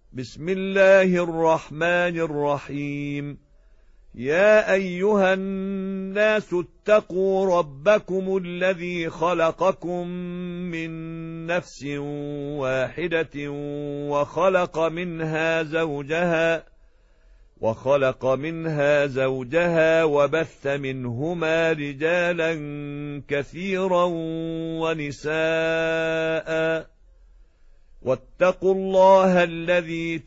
بسم الله الرحمن الرحيم. يا أيها الناس اتقوا ربكم الذي خلقكم من نفس واحدة وخلق منها زوجها وبث منهما رجالا كثيرا ونساء، واتقوا الله الذي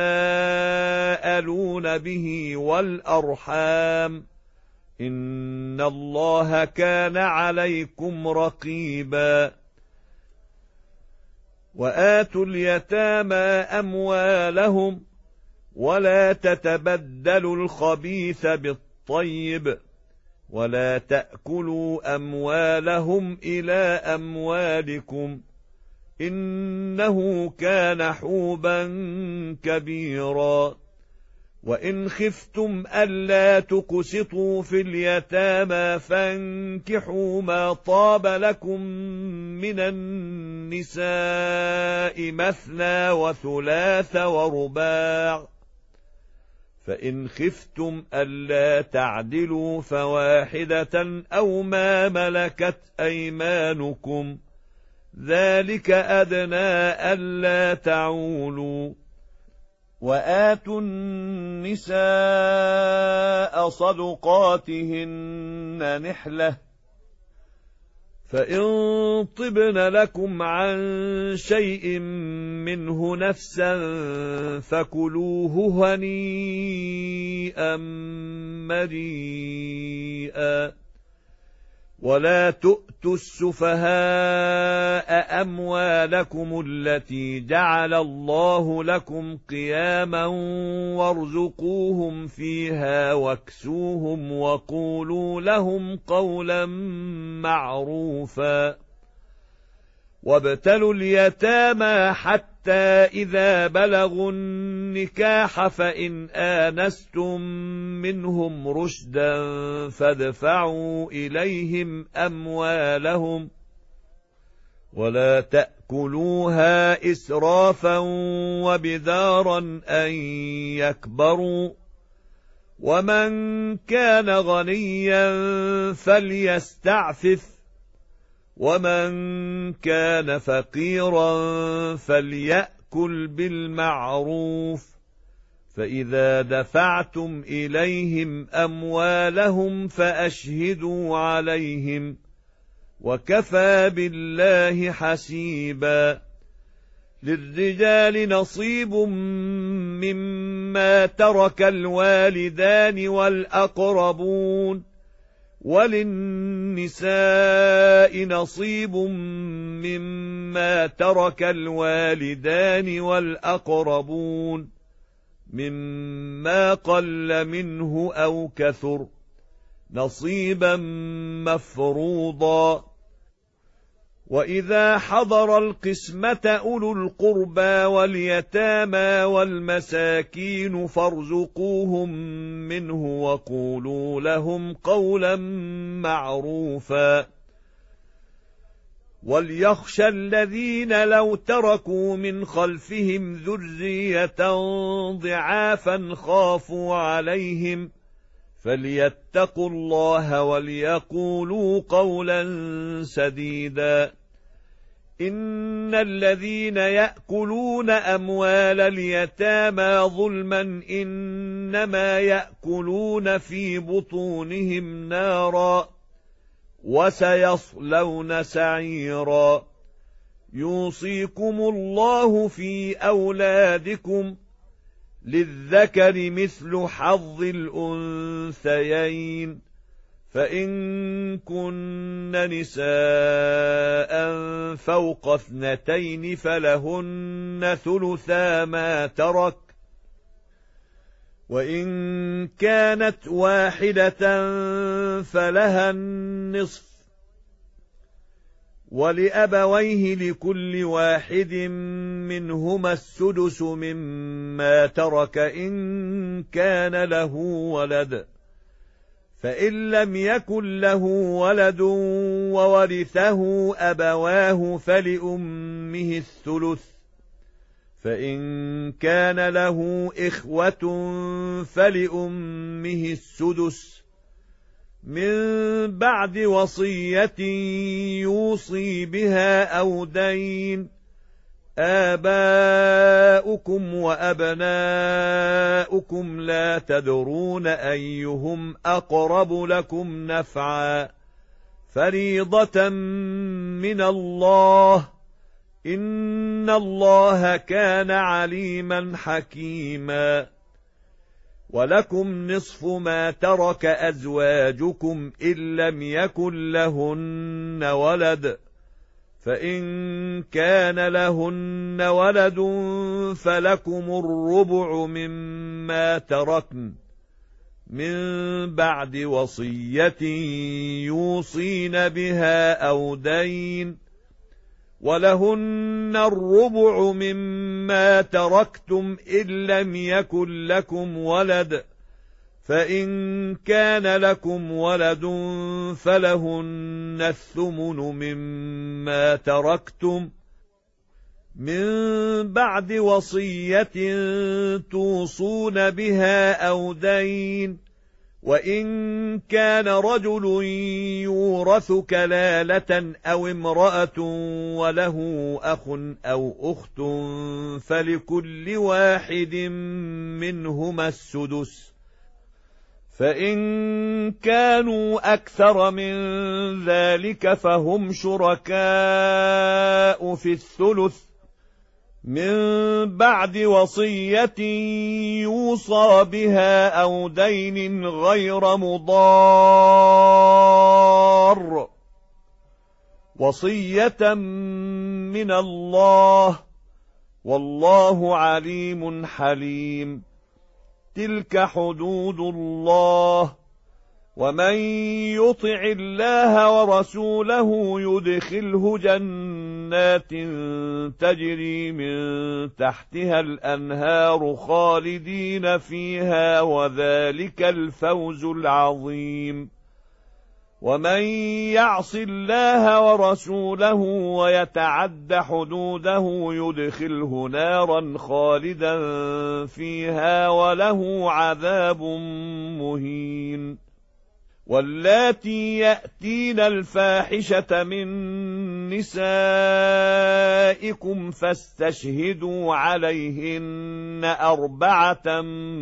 تساءلون به والأرحام، إن الله كان عليكم رقيبا. وآتوا اليتامى أموالهم ولا تتبدلوا الخبيث بالطيب، ولا تأكلوا أموالهم إلى أموالكم، إنه كان حوبا كبيرا. وإن خفتم ألا تقسطوا في اليتامى فانكحوا ما طاب لكم من النساء مثنى وثلاث ورباع، فإن خفتم ألا تعدلوا فواحدة أو ما ملكت أيمانكم، ذلك أدنى ألا تعولوا. وآتوا النساء صدقاتهن نحلة، فإن طبن لكم عن شيء منه نفسا فكلوه هنيئا مريئا. ولا تؤتوا السفهاء أموالكم التي جعل الله لكم قياما وارزقوهم فيها واكسوهم وقولوا لهم قولا معروفا. وابتلوا اليتامى حتى إذا بلغوا النكاح فإن آنستم منهم رشدا فادفعوا إليهم أموالهم، ولا تأكلوها إسرافا وبدارا أن يكبروا، ومن كان غنيا فليستعفف، ومن كان فقيرا فليأكل بالمعروف. فإذا دفعتم إليهم أموالهم فأشهدوا عليهم، وكفى بالله حسيبا. للرجال نصيب مما ترك الوالدان والأقربون، وللنساء نصيب مما ترك الوالدان والأقربون، مما قل منه أو كثر، نصيبا مفروضا. وإذا حضر القسمة أولو القربى واليتامى والمساكين فارزقوهم منه وقولوا لهم قولا معروفا. وليخشى الذين لو تركوا من خلفهم ذرية ضعافا خافوا عليهم فليتقوا الله وليقولوا قولا سديدا. إن الذين يأكلون أموال اليتامى ظلما إنما يأكلون في بطونهم نارا وسيصلون سعيرا. يوصيكم الله في أولادكم، للذكر مثل حظ الأنثيين، فإن كن نساء فوق 2 فلهن ثلثا ما ترك، وإن كانت واحدة فلها النصف، ولأبويه لكل واحد منهما السدس مما ترك إن كان له ولد، فإن لم يكن له ولد وورثه أبواه فلأمه الثلث، فإن كان له إخوة فلأمه السدس من بعد وصية يوصي بها أو دين. آباؤكم وأبناؤكم لا تدرون أيهم أقرب لكم نفعا فريضة من الله إن الله كان عليما حكيما. ولكم نصف ما ترك أزواجكم إن لم يكن لهن ولد فإن كان لهن ولد فلكم الربع مما تركن من بعد وصية يوصين بها أو دين ولهن الربع مما تركتم إن لم يكن لكم ولد فإن كان لكم ولد فلهن الثمن مما تركتم من بعد وصية توصون بها أو دين. وإن كان رجل يورث كلالة أو امرأة وله أخ أو أخت فلكل واحد منهما السدس فإن كانوا أكثر من ذلك فهم شركاء في الثلث من بعد وصية يوصى بها أو دين غير مضار وصية من الله والله عليم حليم. تلك حدود الله ومن يطع الله ورسوله يدخله جنات تجري من تحتها الأنهار خالدين فيها وذلك الفوز العظيم. ومن يعص الله ورسوله ويتعد حدوده يدخله نارا خالدا فيها وله عذاب مهين. واللاتي يأتين الفاحشة من نسائكم فاستشهدوا عليهن 4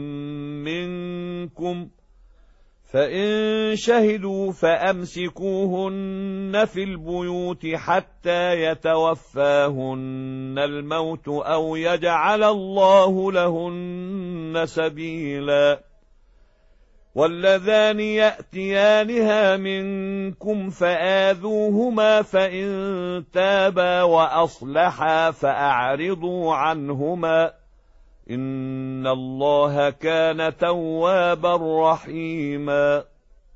منكم فإن شهدوا فأمسكوهن في البيوت حتى يتوفاهن الموت أو يجعل الله لهن سبيلا. واللذان يأتيانها منكم فآذوهما فإن تابا وأصلحا فأعرضوا عنهما إن الله كان توابا رحيما.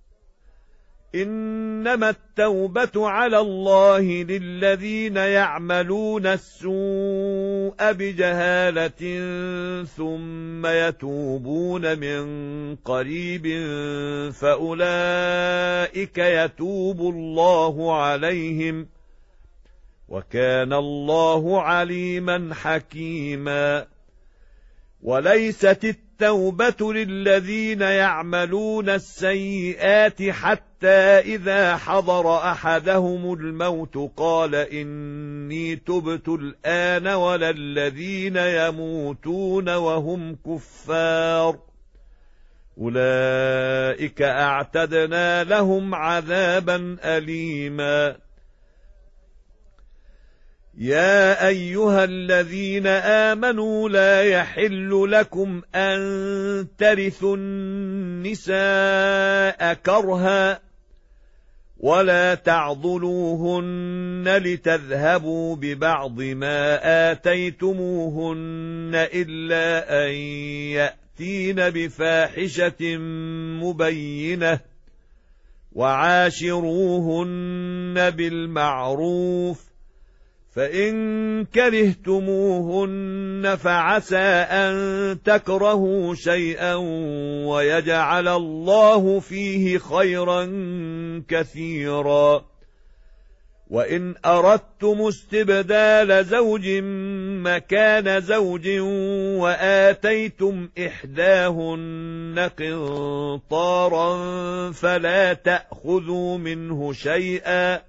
إنما التوبة على الله للذين يعملون السوء بجهالة ثم يتوبون من قريب فأولئك يتوب الله عليهم وكان الله عليما حكيما. وليست التوبة للذين يعملون السيئات حتى إذا حضر أحدهم الموت قال إني تبت الآن ولا الذين يموتون وهم كفار أولئك أعتدنا لهم عذابا أليما. يا أيها الذين آمنوا لا يحل لكم أن ترثوا النساء كرها ولا تعضلوهن لتذهبوا ببعض ما آتيتموهن إلا أن يأتين بفاحشة مبينة وعاشروهن بالمعروف فإن كرهتموهن فعسى أن تكرهوا شيئا ويجعل الله فيه خيرا كثيرا. وإن أردتم استبدال زوج مكان زوج وآتيتم إحداهن قنطارا فلا تأخذوا منه شيئا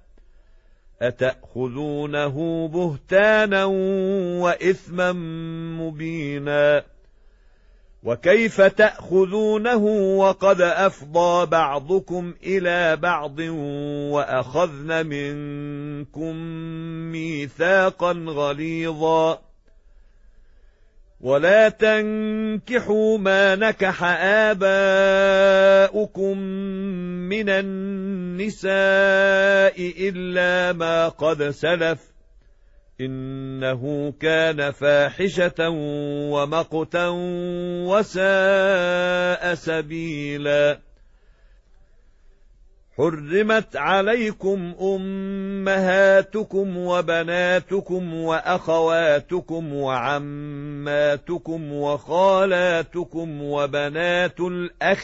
أتأخذونه بهتانا وإثما مبينا وكيف تأخذونه وقد أفضى بعضكم إلى بعض وأخذن منكم ميثاقا غليظا ولا تنكحوا ما نكح آباؤكم من النساء إلا ما قد سلف إنه كان فاحشة ومقتا وساء سبيلا حرمت عليكم أمهاتكم وبناتكم وأخواتكم وعماتكم وخالاتكم وبنات الأخ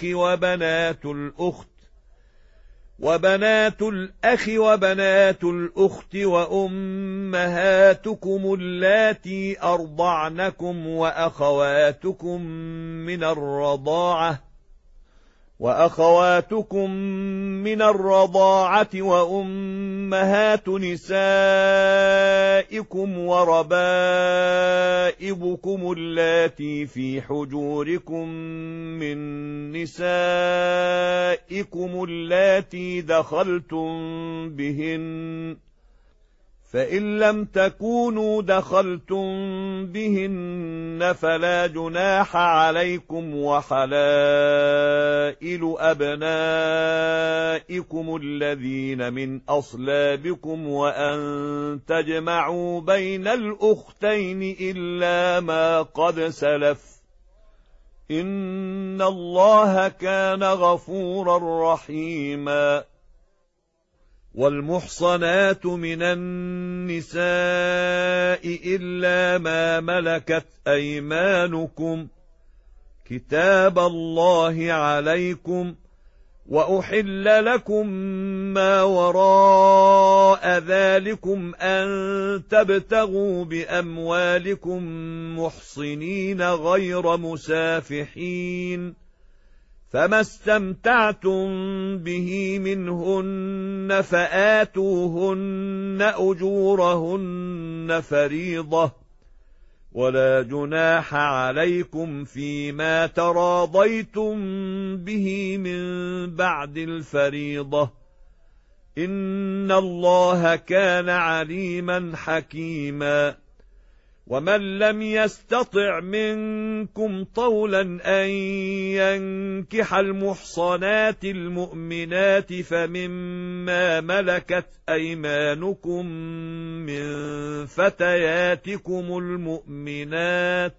وبنات الأخت وأمهاتكم اللاتي أرضعنكم وأخواتكم من الرضاعة وأمهات نسائكم وربائبكم اللاتي في حجوركم من نسائكم اللاتي دخلتم بهن فإن لم تكونوا دخلتم بهن فلا جناح عليكم وحلائل أبنائكم الذين من أصلابكم وأن تجمعوا بين الأختين إلا ما قد سلف إن الله كان غفورا رحيما والمحصنات من النساء إلا ما ملكت أيمانكم كتاب الله عليكم وأحل لكم ما وراء ذلكم أن تبتغوا بأموالكم محصنين غير مسافحين فما استمتعتم به منهن فآتوهن أجورهن فريضة ولا جناح عليكم فيما تراضيتم به من بعد الفريضة إن الله كان عليما حكيما ومن لم يستطع منكم طولا أن ينكح المحصنات المؤمنات فمما ملكت أيمانكم من فتياتكم المؤمنات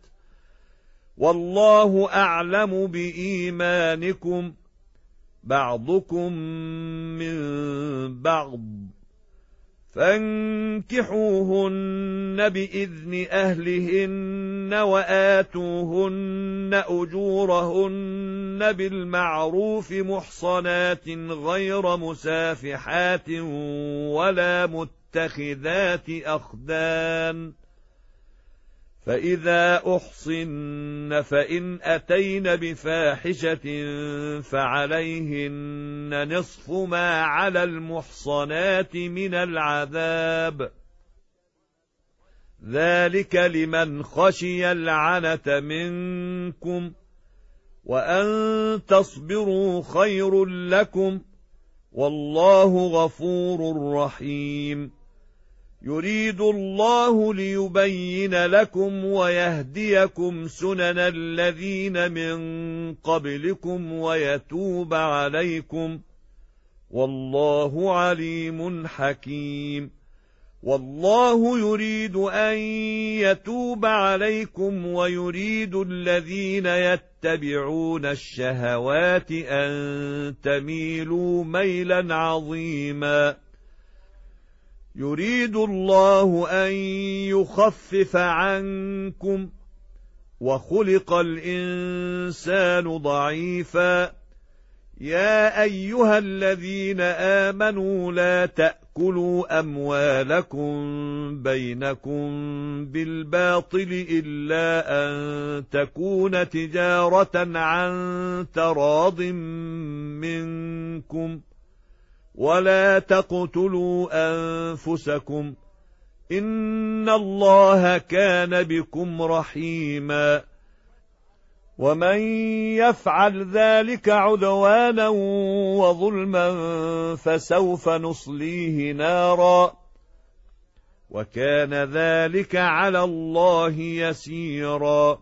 والله أعلم بإيمانكم بعضكم من بعض فانكحوهن بإذن أهلهن وآتوهن أجورهن بالمعروف محصنات غير مسافحات ولا متخذات أخدان فإذا أحصن فإن أتين بفاحشة فعليهن نصف ما على المحصنات من العذاب ذلك لمن خشي العنة منكم وأن تصبروا خير لكم والله غفور رحيم يريد الله ليبين لكم ويهديكم سنن الذين من قبلكم ويتوب عليكم والله عليم حكيم والله يريد أن يتوب عليكم ويريد الذين يتبعون الشهوات أن تميلوا ميلا عظيما يريد الله أن يخفف عنكم وخلق الإنسان ضعيفا يا أيها الذين آمنوا لا تأكلوا تأكلوا أموالكم بينكم بالباطل إلا أن تكون تجارة عن تراض منكم ولا تقتلوا أنفسكم إن الله كان بكم رحيما ومن يفعل ذلك عدوانا وظلما فسوف نصليه نارا وكان ذلك على الله يسيرا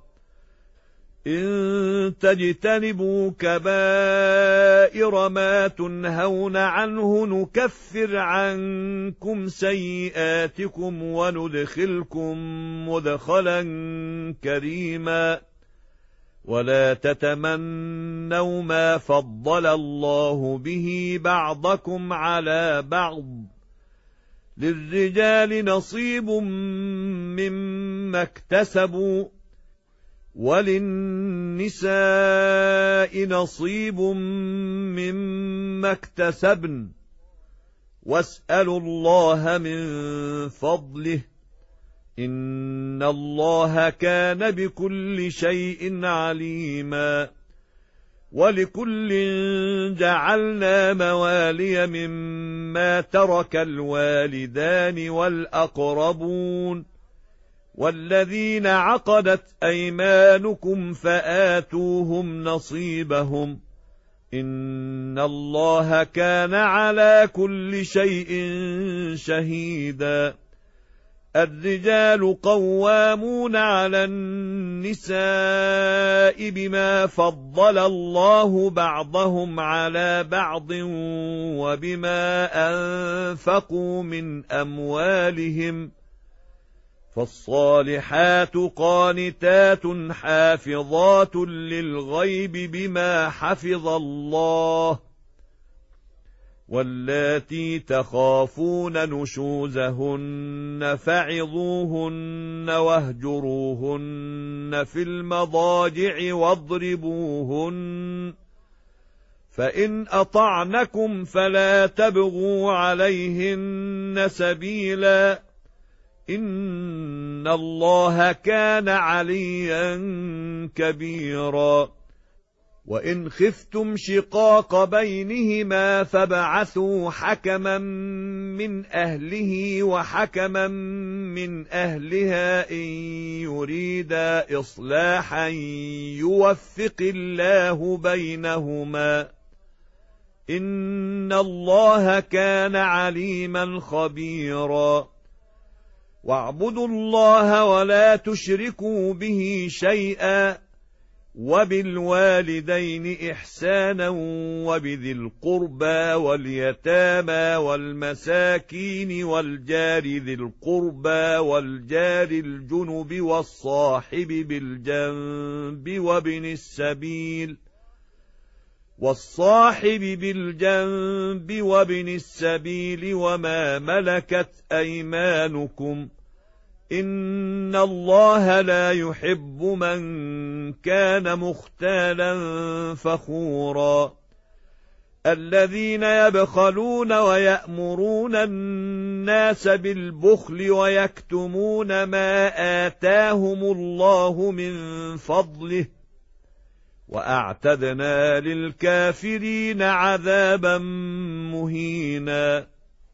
إن تجتنبوا كبائر ما تنهون عنه نكفر عنكم سيئاتكم وندخلكم مدخلا كريما ولا تتمنوا ما فضل الله به بعضكم على بعض للرجال نصيب مما اكتسبوا وللنساء نصيب مما اكتسبن واسألوا الله من فضله إن الله كان بكل شيء عليما ولكل جعلنا موالي مما ترك الوالدان والأقربون والذين عقدت أيمانكم فآتوهم نصيبهم إن الله كان على كل شيء شهيدا الرجال قوامون على النساء بما فضل الله بعضهم على بعض وبما أنفقوا من أموالهم فالصالحات قانتات حافظات للغيب بما حفظ الله واللاتي تخافون نشوزهن فعظوهن واهجروهن في المضاجع واضربوهن فإن أطعنكم فلا تبغوا عليهن سبيلا إن الله كان عليا كبيرا وإن خفتم شقاق بينهما فابعثوا حكما من أهله وحكما من أهلها إن يريدا إصلاحا يوفق الله بينهما إن الله كان عليما خبيرا واعبدوا الله ولا تشركوا به شيئا وبالوالدين إحسانا وبذي القربى واليتامى والمساكين والجار ذي القربى والجار الجنب والصاحب بالجنب وابن السبيل وما ملكت أيمانكم إن الله لا يحب من كان مختالا فخورا الذين يبخلون ويأمرون الناس بالبخل ويكتمون ما آتاهم الله من فضله وأعتدنا للكافرين عذابا مهينا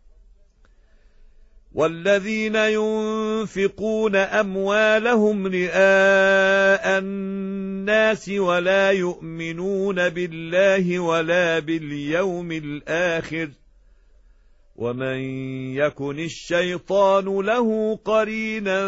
والذين ينفقون أموالهم رئاء الناس ولا يؤمنون بالله ولا باليوم الآخر ومن يكن الشيطان له قرينا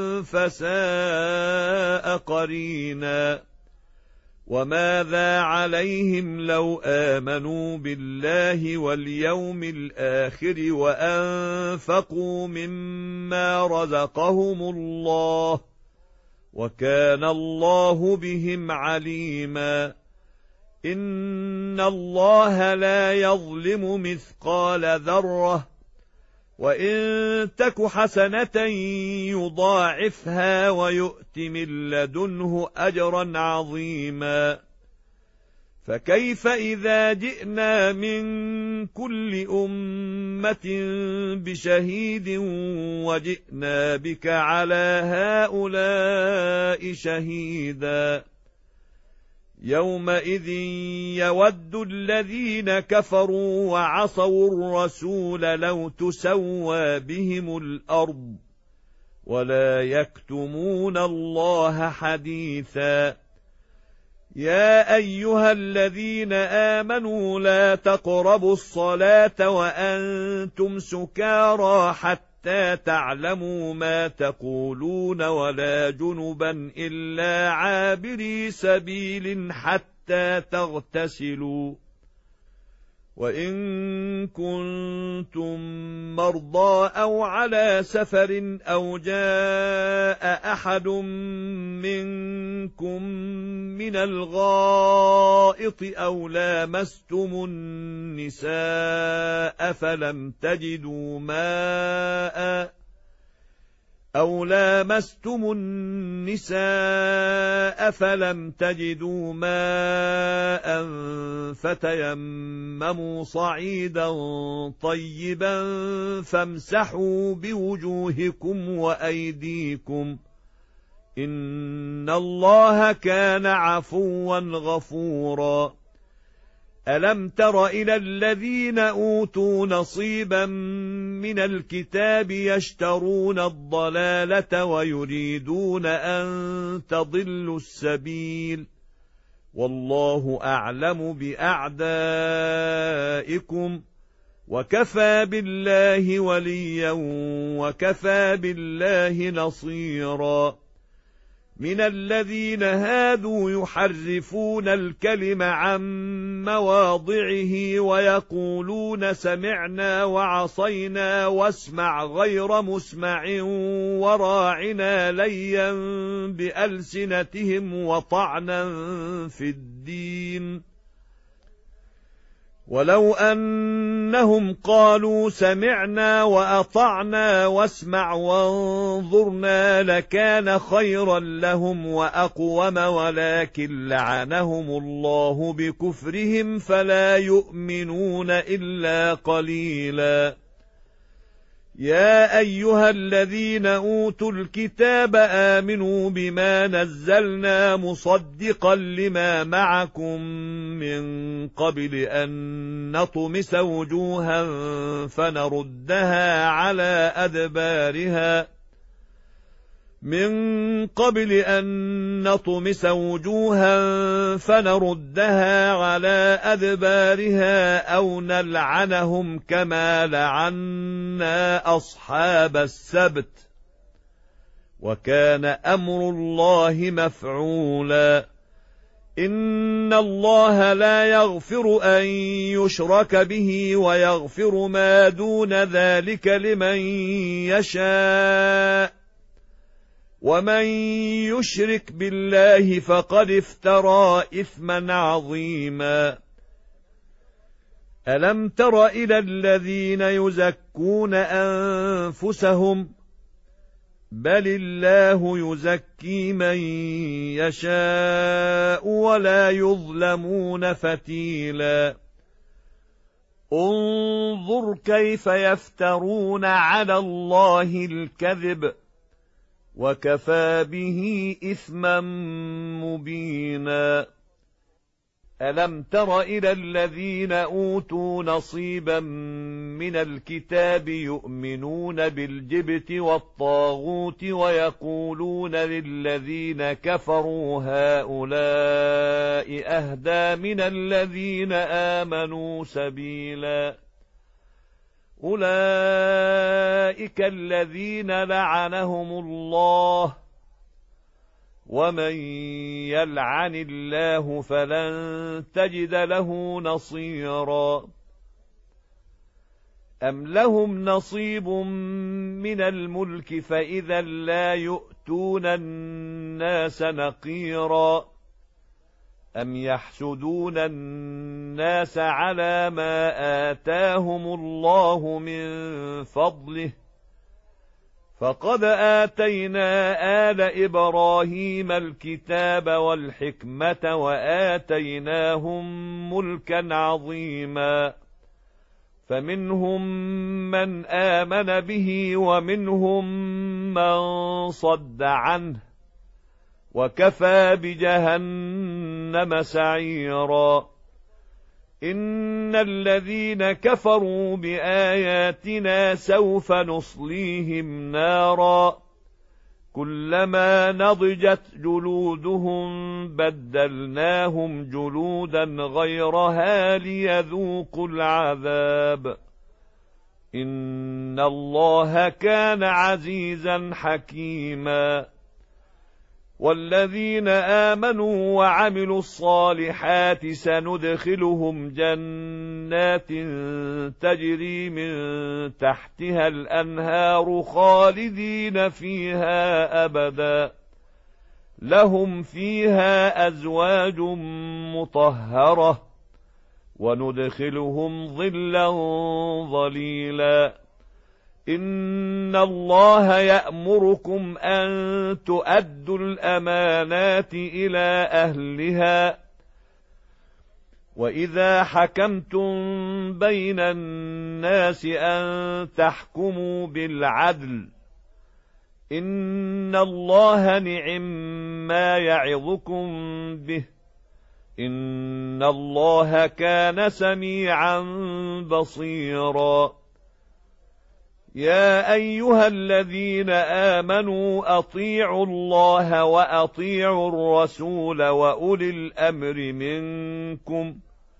فساء قرينا وماذا عليهم لو آمنوا بالله واليوم الآخر وأنفقوا مما رزقهم الله وكان الله بهم عليما إن الله لا يظلم مثقال ذرة وإن تك حسنة يضاعفها ويؤت من لدنه أجرا عظيما فكيف إذا جئنا من كل أمة بشهيد وجئنا بك على هؤلاء شهيدا يومئذ يود الذين كفروا وعصوا الرسول لو تسوى بهم الأرض ولا يكتمون الله حديثا يا أيها الذين آمنوا لا تقربوا الصلاة وأنتم سكارى حتى تعلموا ما تقولون ولا جنبا إلا عابري سبيل حتى تغتسلوا وإن كنتم مرضى أو على سفر أو جاء أحد منكم من الغائط أو لامستم النساء فلم تجدوا ماء فتيمموا صعيدا طيبا فامسحوا بوجوهكم وأيديكم إن الله كان عفوا غفورا ألم تر إلى الذين أوتوا نصيبا من الكتاب يشترون الضلالة ويريدون أن تضلوا السبيل والله أعلم بأعدائكم وكفى بالله وليا وكفى بالله نصيرا من الذين هادوا يحرفون الكلم عن مواضعه ويقولون سمعنا وعصينا واسمع غير مسمع وراعنا ليا بألسنتهم وطعنا في الدين ولو أنهم قالوا سمعنا وأطعنا واسمع وانظرنا لكان خيرا لهم وأقوم ولكن لعنهم الله بكفرهم فلا يؤمنون إلا قليلا يا أيها الذين أوتوا الكتاب آمنوا بما نزلنا مصدقا لما معكم من قبل أن نطمس وجوها فنردها على أدبارها أو نلعنهم كما لعنا أصحاب السبت وكان أمر الله مفعولا إن الله لا يغفر أن يشرك به ويغفر ما دون ذلك لمن يشاء ومن يشرك بالله فقد افترى إثما عظيما ألم تر إلى الذين يزكون أنفسهم بل الله يزكي من يشاء ولا يظلمون فتيلا انظر كيف يفترون على الله الكذب وكفى به إثما مبينا ألم تر إلى الذين أوتوا نصيبا من الكتاب يؤمنون بالجبت والطاغوت ويقولون للذين كفروا هؤلاء أهدى من الذين آمنوا سبيلا أولئك الذين لعنهم الله ومن يلعن الله فلن تجد له نصيرا أم لهم نصيب من الملك فإذا لا يؤتون الناس نقيرا أم يحسدون الناس على ما آتاهم الله من فضله فقد آتينا آل إبراهيم الكتاب والحكمة وآتيناهم ملكا عظيما فمنهم من آمن به ومنهم من صد عنه وكفى بجهنم سعيرا إن الذين كفروا بآياتنا سوف نصليهم نارا كلما نضجت جلودهم بدلناهم جلودا غيرها ليذوقوا العذاب إن الله كان عزيزا حكيما والذين آمنوا وعملوا الصالحات سندخلهم جنات تجري من تحتها الأنهار خالدين فيها أبدا لهم فيها أزواج مطهرة وندخلهم ظلا ظليلا إن الله يأمركم أن تؤدوا الأمانات إلى أهلها وإذا حكمتم بين الناس أن تحكموا بالعدل إن الله نعم ما يعظكم به إن الله كان سميعا بصيرا يا أيها الذين آمنوا أطيعوا الله وأطيعوا الرسول وأولي الأمر منكم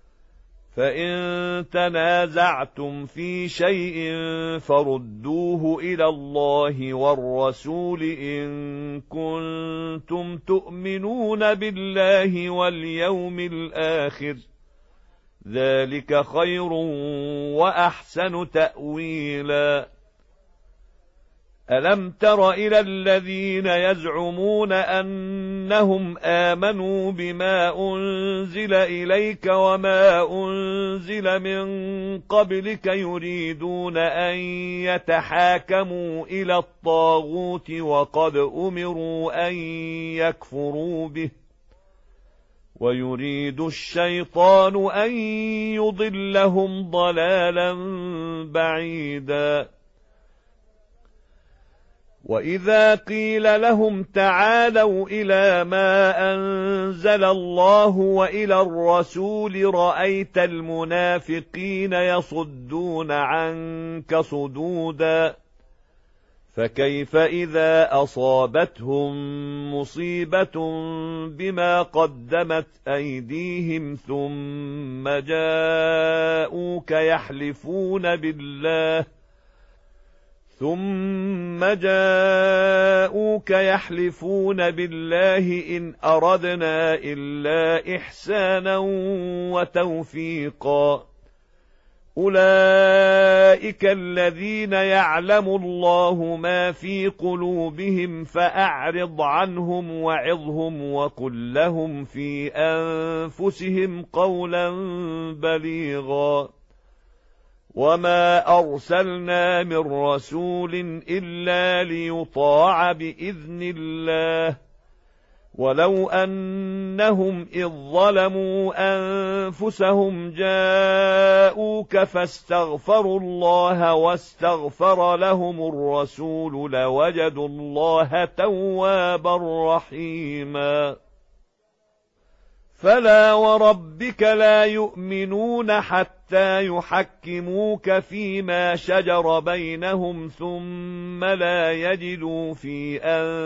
فإن تنازعتم في شيء فردوه إلى الله والرسول إن كنتم تؤمنون بالله واليوم الآخر ذلك خير وأحسن تأويلا ألم تر إلى الذين يزعمون أنهم آمنوا بما أنزل إليك وما أنزل من قبلك يريدون أن يتحاكموا إلى الطاغوت وقد أمروا أن يكفروا به ويريد الشيطان أن يضلهم ضلالا بعيدا وإذا قيل لهم تعالوا إلى ما أنزل الله وإلى الرسول رأيت المنافقين يصدون عنك صدودا فكيف إذا أصابتهم مصيبة بما قدمت أيديهم ثم جاءوك يحلفون بالله إن أردنا إلا إحسانا وتوفيقا أولئك الذين يعلم الله ما في قلوبهم فأعرض عنهم وعظهم وقل لهم في أنفسهم قولا بليغا وما أرسلنا من رسول إلا ليطاع بإذن الله ولو أنهم إذ ظلموا أنفسهم جاءوك فاستغفروا الله واستغفر لهم الرسول لوجدوا الله توابا رحيما فلا وربك لا يؤمنون حتى يحكموك فيما شجر بينهم ثم لا يجدوا في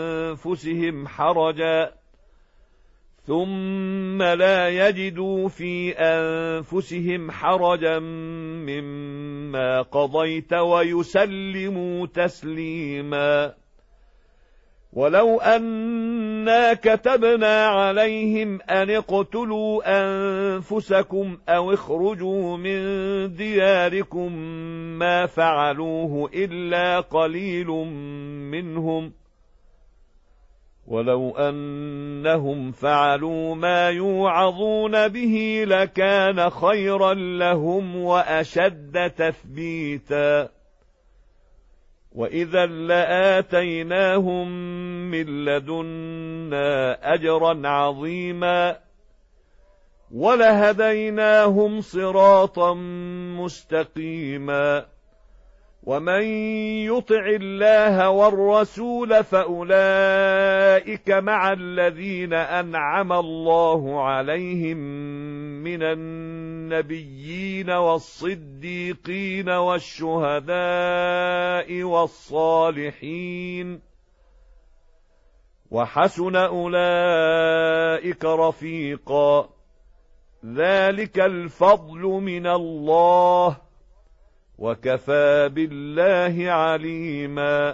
أنفسهم حرجا مما قضيت ويسلموا تسليما ولو أنا كتبنا عليهم أن اقتلوا أنفسكم أو اخرجوا من دياركم ما فعلوه إلا قليل منهم ولو أنهم فعلوا ما يوعظون به لكان خيرا لهم وأشد تثبيتا وإذا لآتيناهم من لدنا أجرا عظيما ولهديناهم صراطا مستقيما ومن يطع الله والرسول فأولئك مع الذين أنعم الله عليهم من النبيين والصديقين والشهداء والصالحين وحسن أولئك رفيقا ذلك الفضل من الله وكفى بالله عليما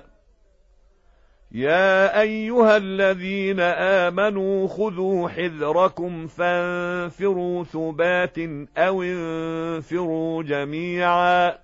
يا أيها الذين آمنوا خذوا حذركم فانفروا ثبات أو انفروا جميعا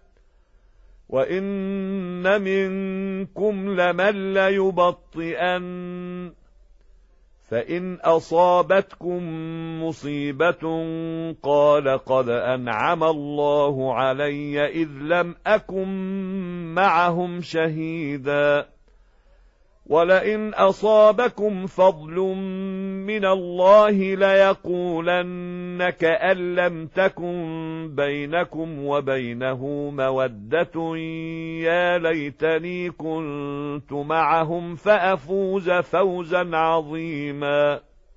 وإن منكم لمن ليبطئن فإن أصابتكم مصيبة قال قد أنعم الله علي إذ لم أكن معهم شهيدا ولئن أصابكم فضل من الله ليقولن كأن لم تكن بينكم وبينه مودة يا ليتني كنت معهم فأفوز فوزا عظيما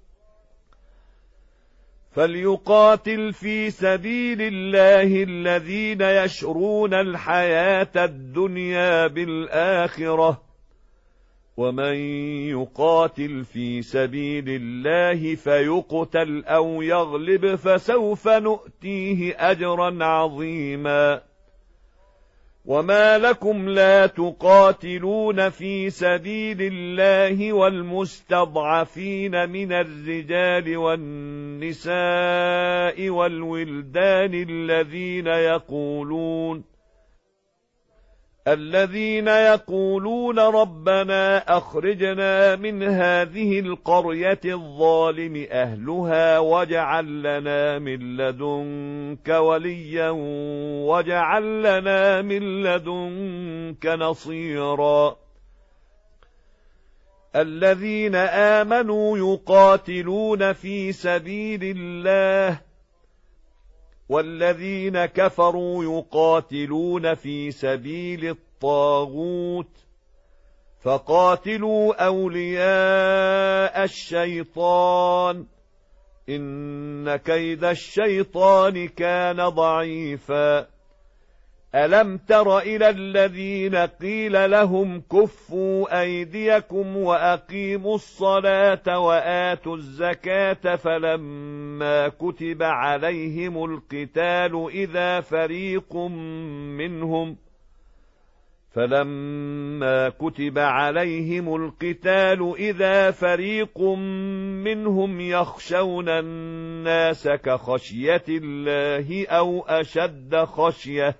فليقاتل في سبيل الله الذين يشرون الحياة الدنيا بالآخرة ومن يقاتل في سبيل الله فيقتل أو يغلب فسوف نؤتيه أجرا عظيما وما لكم لا تقاتلون في سبيل الله والمستضعفين من الرجال والنساء والولدان الذين يقولون ربنا أخرجنا من هذه القرية الظالم أهلها واجعل لنا من لدنك وليا واجعل لنا من لدنك نصيرا الذين آمنوا يقاتلون في سبيل الله والذين كفروا يقاتلون في سبيل الطاغوت فقاتلوا أولياء الشيطان إن كيد الشيطان كان ضعيفا ألم تر إلى الذين قيل لهم كفوا أيديكم وأقيموا الصلاة وآتوا الزكاة فلما كتب عليهم القتال إذا فريق منهم يخشون الناس كخشية الله أو أشد خشية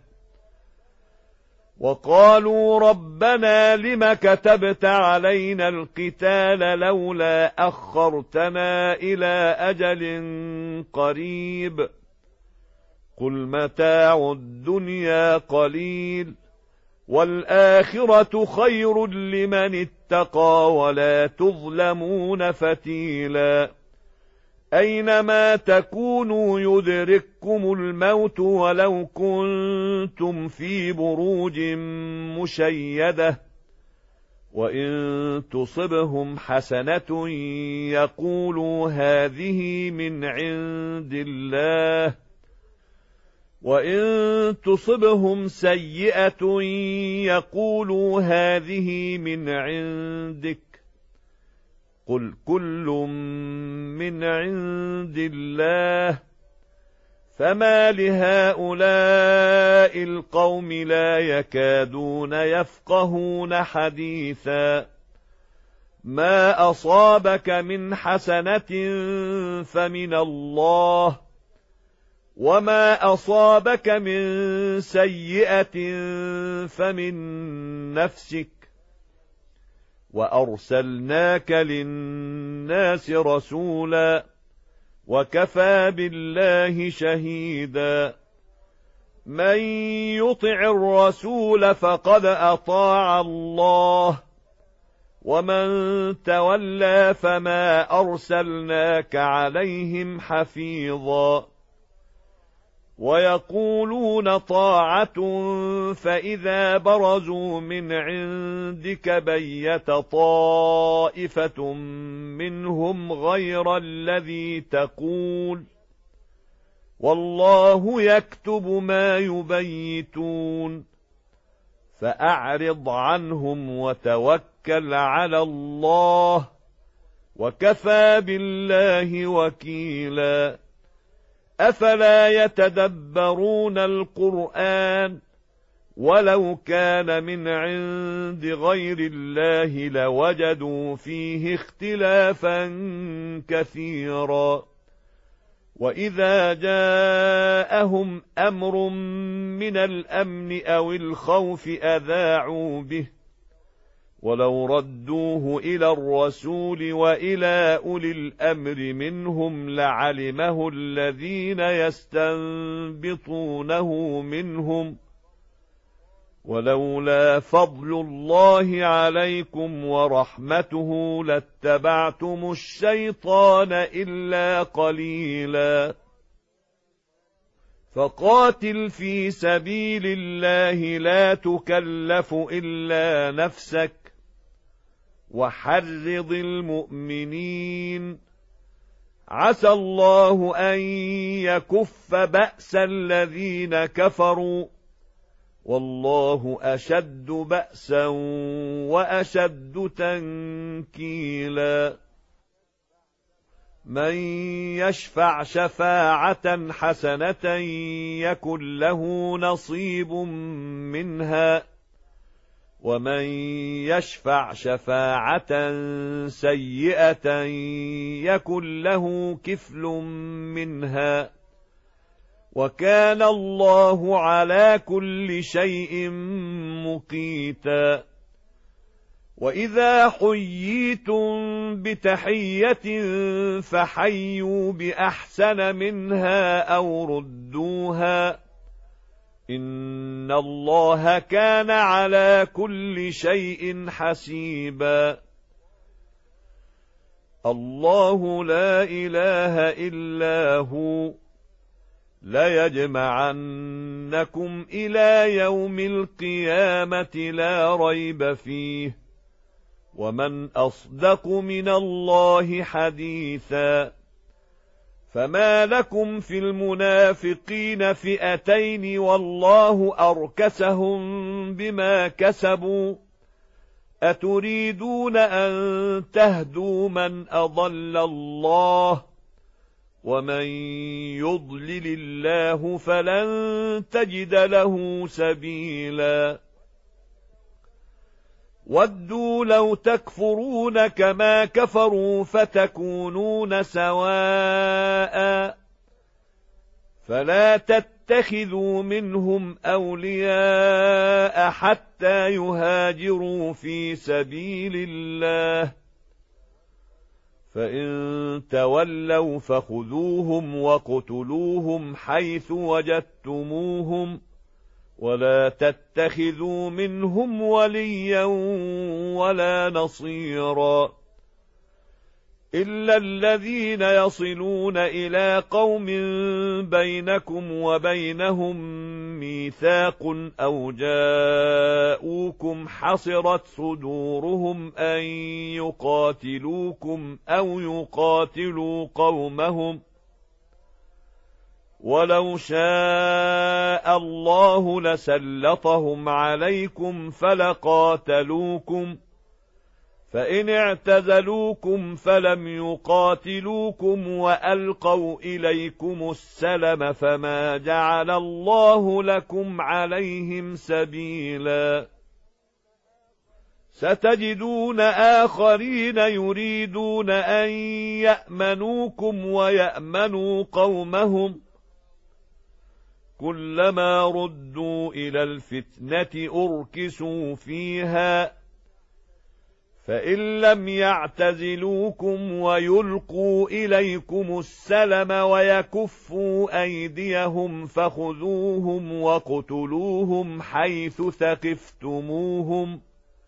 وقالوا ربنا لم كتبت علينا القتال لولا أخرتنا إلى أجل قريب قل متاع الدنيا قليل والآخرة خير لمن اتقى ولا تظلمون فتيلا أينما تكونوا يدرككم الموت ولو كنتم في بروج مشيدة وإن تصبهم حسنة يقولوا هذه من عند الله وإن تصبهم سيئة يقولوا هذه من عندك قل كل من عند الله فما لهؤلاء القوم لا يكادون يفقهون حديثا ما أصابك من حسنة فمن الله وما أصابك من سيئة فمن نفسك وأرسلناك للناس رسولا وكفى بالله شهيدا من يطع الرسول فقد أطاع الله ومن تولى فما أرسلناك عليهم حفيظا ويقولون طاعة فإذا برزوا من عندك بيت طائفة منهم غير الذي تقول والله يكتب ما يبيتون فأعرض عنهم وتوكل على الله وكفى بالله وكيلا أفلا يتدبرون القرآن ولو كان من عند غير الله لوجدوا فيه اختلافا كثيرا وإذا جاءهم أمر من الأمن أو الخوف أذاعوا به ولو ردوه إلى الرسول وإلى أولي الأمر منهم لعلمه الذين يستنبطونه منهم ولولا فضل الله عليكم ورحمته لاتبعتم الشيطان إلا قليلا فقاتل في سبيل الله لا تكلف إلا نفسك وحرض المؤمنين عسى الله أن يكف بأس الذين كفروا والله أشد بأسا وأشد تنكيلا من يشفع شفاعة حسنة يكن له نصيب منها ومن يشفع شفاعة سيئة يكن له كفل منها وكان الله على كل شيء مقيتا وإذا حييتم بتحية فحيوا بأحسن منها أو ردوها إن الله كان على كل شيء حسيبا الله لا إله إلا هو ليجمعنكم إلى يوم القيامة لا ريب فيه ومن أصدق من الله حديثا فما لكم في المنافقين فئتين والله أركسهم بما كسبوا أتريدون أن تهدوا من أضل الله ومن يضلل الله فلن تجد له سبيلا ودوا لو تكفرون كما كفروا فتكونون سواء فلا تتخذوا منهم أولياء حتى يهاجروا في سبيل الله فإن تولوا فخذوهم وقتلوهم حيث وجدتموهم ولا تتخذوا منهم وليا ولا نصيرا إلا الذين يصلون إلى قوم بينكم وبينهم ميثاق أو جاءوكم حصرت صدورهم أن يقاتلوكم أو يقاتلوا قومهم ولو شاء الله لسلطهم عليكم فلقاتلوكم فإن اعتزلوكم فلم يقاتلوكم وألقوا إليكم السلم فما جعل الله لكم عليهم سبيلا ستجدون آخرين يريدون أن يأمنوكم ويأمنوا قومهم كلما ردوا إلى الفتنة أركسوا فيها فإن لم يعتزلوكم ويلقوا إليكم السلم ويكفوا أيديهم فخذوهم واقتلوهم حيث ثقفتموهم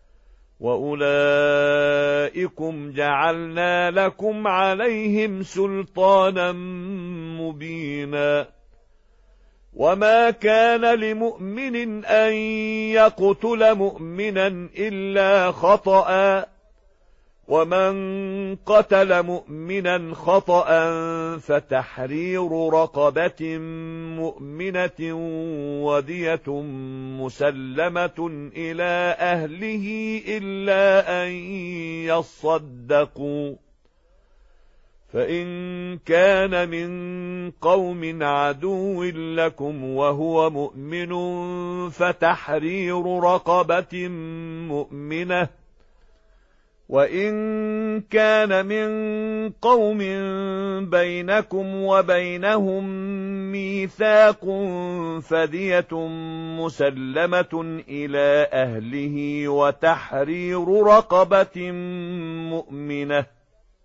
وأولئكم جعلنا لكم عليهم سلطانا مبينا وما كان لمؤمن أن يقتل مؤمنا إلا خطأ ومن قتل مؤمنا خطأ فتحرير رقبة مؤمنة ودية مسلمة إلى أهله إلا أن يصدقوا فإن كان من قوم عدو لكم وهو مؤمن فتحرير رقبة مؤمنة وإن كان من قوم بينكم وبينهم ميثاق فدية مسلمة إلى أهله وتحرير رقبة مؤمنة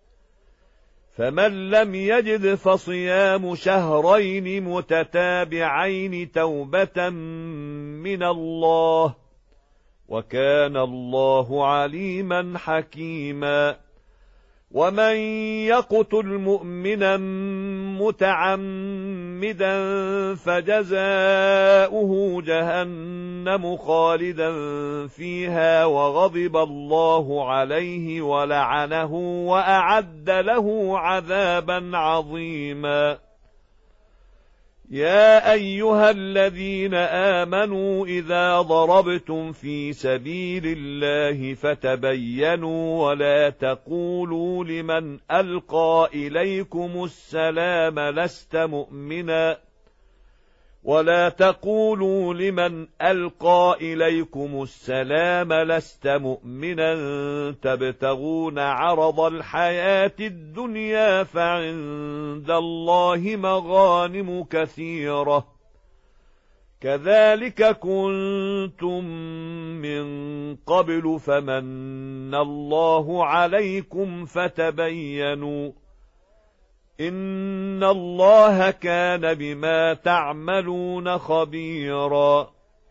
فمن لم يجد فصيام شهرين متتابعين توبة من الله وكان الله عليما حكيما ومن يقتل مؤمنا متعمدا فجزاؤه جهنم خالدا فيها وغضب الله عليه ولعنه وأعد له عذابا عظيما يا أيها الذين آمنوا إذا ضربتم في سبيل الله فتبينوا ولا تقولوا لمن ألقى إليكم السلام لست مؤمنا تبتغون عرض الحياة الدنيا فعند الله مغانم كثيرة كذلك كنتم من قبل فمن الله عليكم فتبينوا إن الله كان بما تعملون خبيرا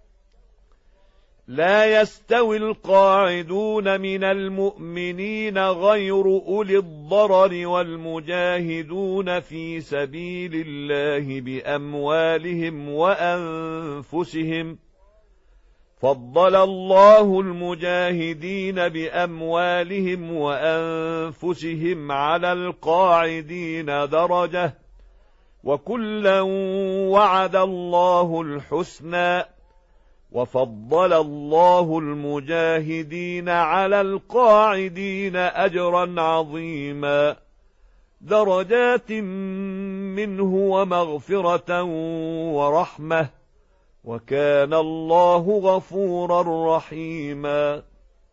لا يستوي القاعدون من المؤمنين غير أولي الضرر والمجاهدون في سبيل الله بأموالهم وأنفسهم فضل الله المجاهدين بأموالهم وأنفسهم على القاعدين درجة وكلا وعد الله الحسنى وفضل الله المجاهدين على القاعدين أجرا عظيما درجات منه ومغفرة ورحمة وكان الله غفورا رحيما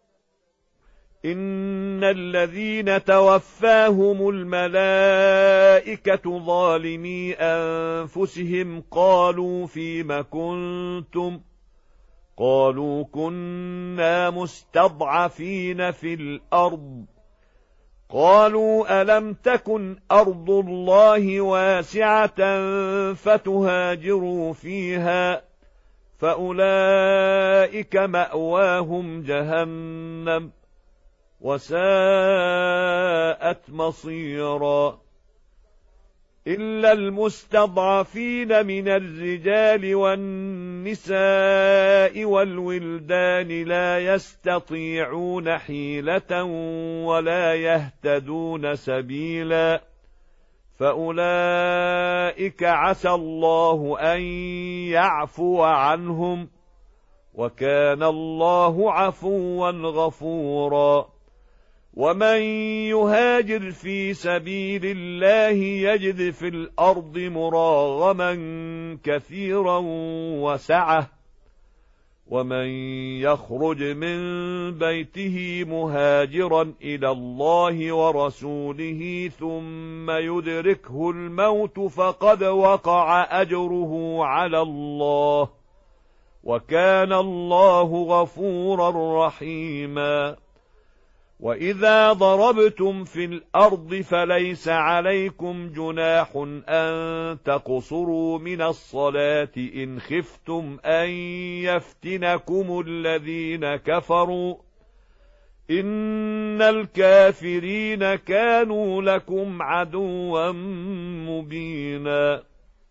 إن الذين توفاهم الملائكة ظالمي أنفسهم قالوا فيم كنتم قالوا كنا مستضعفين في الأرض قالوا ألم تكن أرض الله واسعة فتهاجروا فيها فأولئك مأواهم جهنم وساءت مصيرا إلا المستضعفين من الرجال والنساء والولدان لا يستطيعون حيلة ولا يهتدون سبيلا فأولئك عسى الله أن يعفو عنهم وكان الله عفوا غفورا ومن يهاجر في سبيل الله يجد في الأرض مراغما كثيرا وسعة ومن يخرج من بيته مهاجرا إلى الله ورسوله ثم يدركه الموت فقد وقع أجره على الله وكان الله غفورا رحيما وإذا ضربتم في الأرض فليس عليكم جناح أن تقصروا من الصلاة إن خفتم أن يفتنكم الذين كفروا إن الكافرين كانوا لكم عدوا مبينا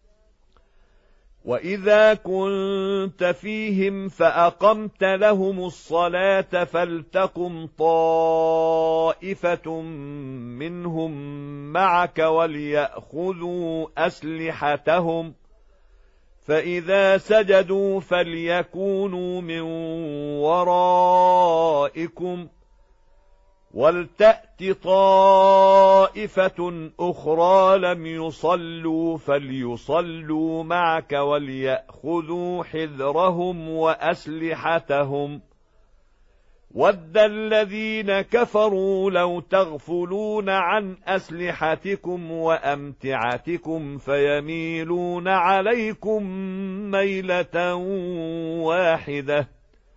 وإذا كنت فيهم فأقمت لهم الصلاة فلتقم طائفة منهم معك وليأخذوا أسلحتهم فإذا سجدوا فليكونوا من ورائكم ولتأت طائفة أخرى لم يصلوا فليصلوا معك وليأخذوا حذرهم وأسلحتهم ود الذين كفروا لو تغفلون عن أسلحتكم وأمتعتكم فيميلون عليكم ميلة واحدة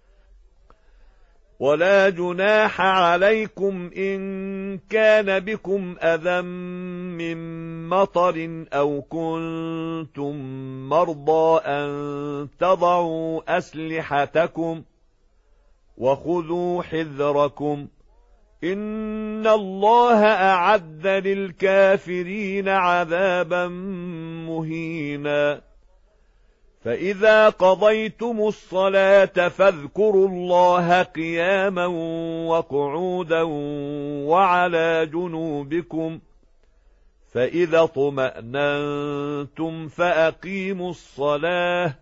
ولا جناح عليكم إن كان بكم أذى من مطر أو كنتم مرضى أن تضعوا أسلحتكم وخذوا حذركم إن الله أعد للكافرين عذابا مهينا فإذا قضيتم الصلاة فاذكروا الله قياما وقعودا وعلى جنوبكم فإذا اطمأننتم فأقيموا الصلاة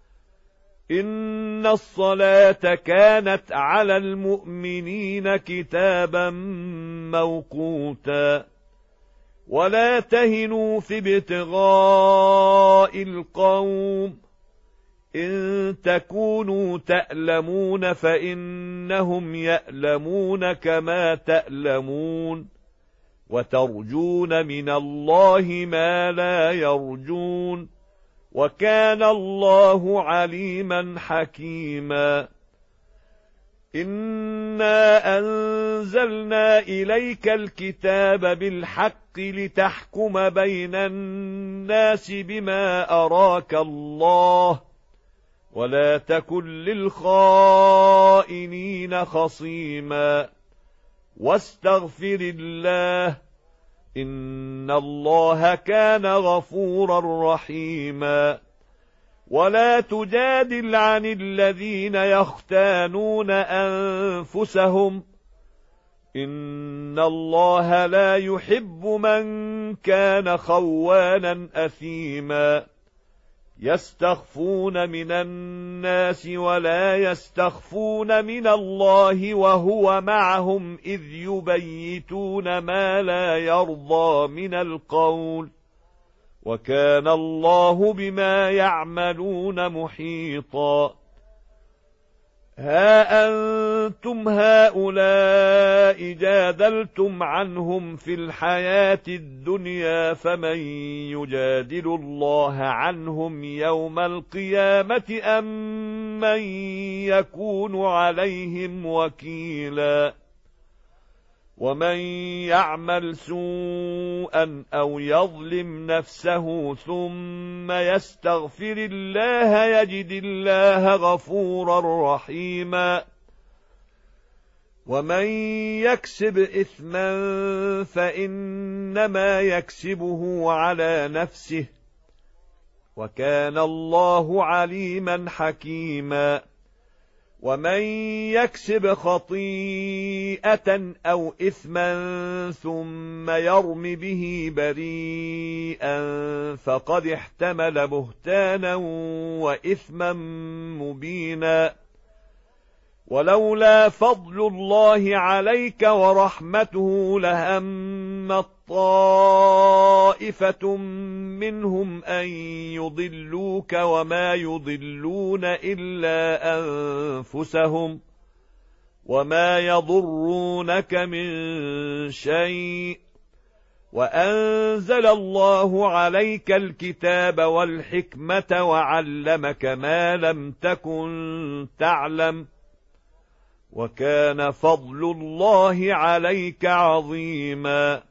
إن الصلاة كانت على المؤمنين كتابا موقوتا ولا تهنوا في ابتغاء القوم إن تكونوا تألمون فإنهم يألمون كما تألمون وترجون من الله ما لا يرجون وكان الله عليما حكيما إنا أنزلنا إليك الكتاب بالحق لتحكم بين الناس بما أراك الله ولا تكن للخائنين خصيما واستغفر الله إن الله كان غفورا رحيما ولا تجادل عن الذين يختانون أنفسهم إن الله لا يحب من كان خوانا أثيما يستخفون من الناس ولا يستخفون من الله وهو معهم إذ يبيتون ما لا يرضى من القول وكان الله بما يعملون محيطا ها أنتم هؤلاء جادلتم عنهم في الحياة الدنيا فمن يجادل الله عنهم يوم القيامة أم من يكون عليهم وكيلا ومن يعمل سوءا أو يظلم نفسه ثم يستغفر الله يجد الله غفورا رحيما ومن يكسب إثما فإنما يكسبه على نفسه وكان الله عليما حكيما ومن يكسب خطيئة أو إثما ثم يرم به بريئا فقد احتمل بهتانا وإثما مبينا ولولا فضل الله عليك ورحمته لهم طائفة منهم أن يضلوك وما يضلون إلا أنفسهم وما يضرونك من شيء وأنزل الله عليك الكتاب والحكمة وعلمك ما لم تكن تعلم وكان فضل الله عليك عظيما.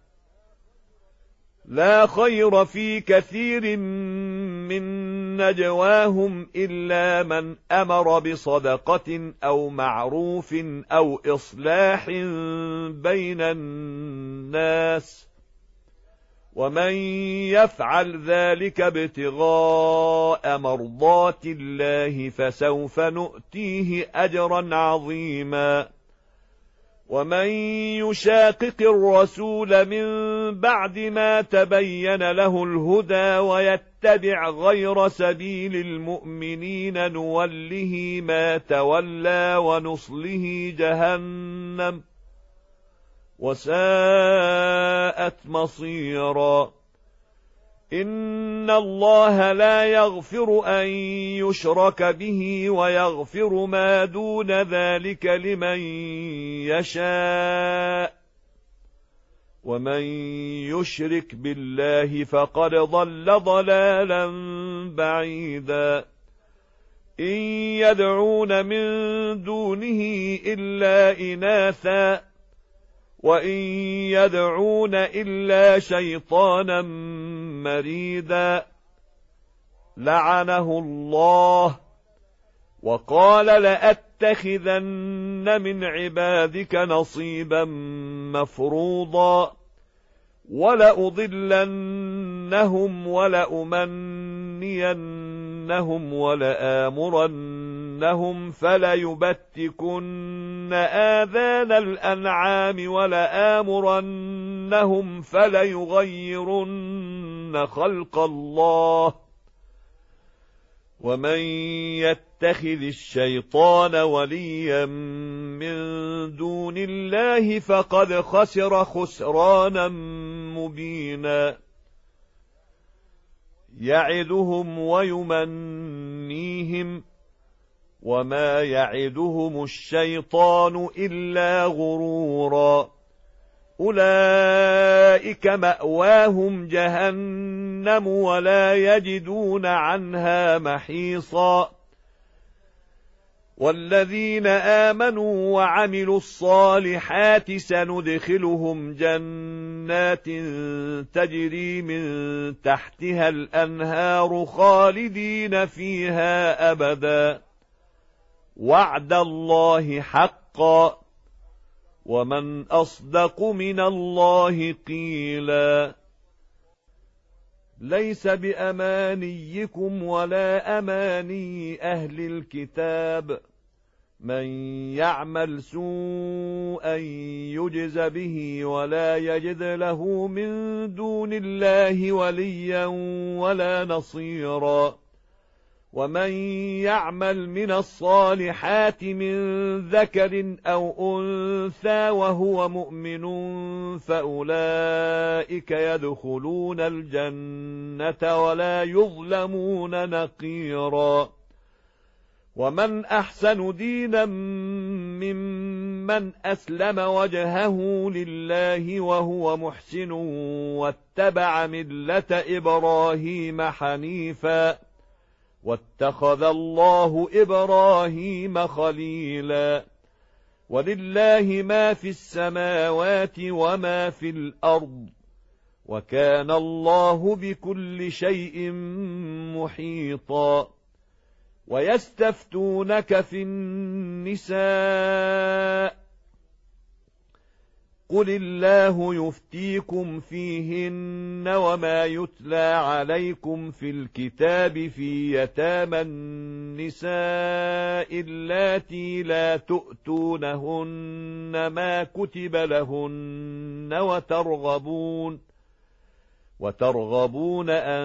لا خير في كثير من نجواهم إلا من أمر بصدقة أو معروف أو إصلاح بين الناس، ومن يفعل ذلك ابتغاء مرضات الله فسوف نؤتيه أجرا عظيما. ومن يشاقق الرسول من بعد ما تبين له الهدى ويتبع غير سبيل المؤمنين نوله ما تولى ونصله جهنم وساءت مصيرا. إن الله لا يغفر أن يشرك به ويغفر ما دون ذلك لمن يشاء، ومن يشرك بالله فقد ضل ضلالا بعيدا. إن يدعون من دونه إلا إناثا وإن يدعون إلا شيطانا مريدا لعنه الله وقال لأتخذن من عبادك نصيبا مفروضا ولأضلنهم ولأمنينهم ولآمرنهم فليبتكن آذان الأنعام ولآمرنهم فليغيرن خلق الله. ومن يتخذ الشيطان وليا من دون الله فقد خسر خسرانا مبينا. يعدهم ويمنيهم وما يعدهم الشيطان إلا غرورا. أولئك مأواهم جهنم ولا يجدون عنها محيصا. والذين آمنوا وعملوا الصالحات سندخلهم جنات تجري من تحتها الأنهار خالدين فيها أبدا وعد الله حقا ومن أصدق من الله قيلا. ليس بأمانيكم ولا أماني أهل الكتاب، من يعمل سوءا يجز به ولا يجد له من دون الله وليا ولا نصيرا. ومن يعمل من الصالحات من ذكر أو أنثى وهو مؤمن فأولئك يدخلون الجنة ولا يظلمون نقيرا. ومن أحسن دينا ممن أسلم وجهه لله وهو محسن واتبع ملة إبراهيم حنيفا واتخذ الله إبراهيم خليلا. ولله ما في السماوات وما في الأرض وكان الله بكل شيء محيطا. ويستفتونك في النساء قل الله يفتيكم فيهن وما يتلى عليكم في الكتاب في يتامى النساء اللاتي لا تؤتونهن ما كتب لهن وترغبون أن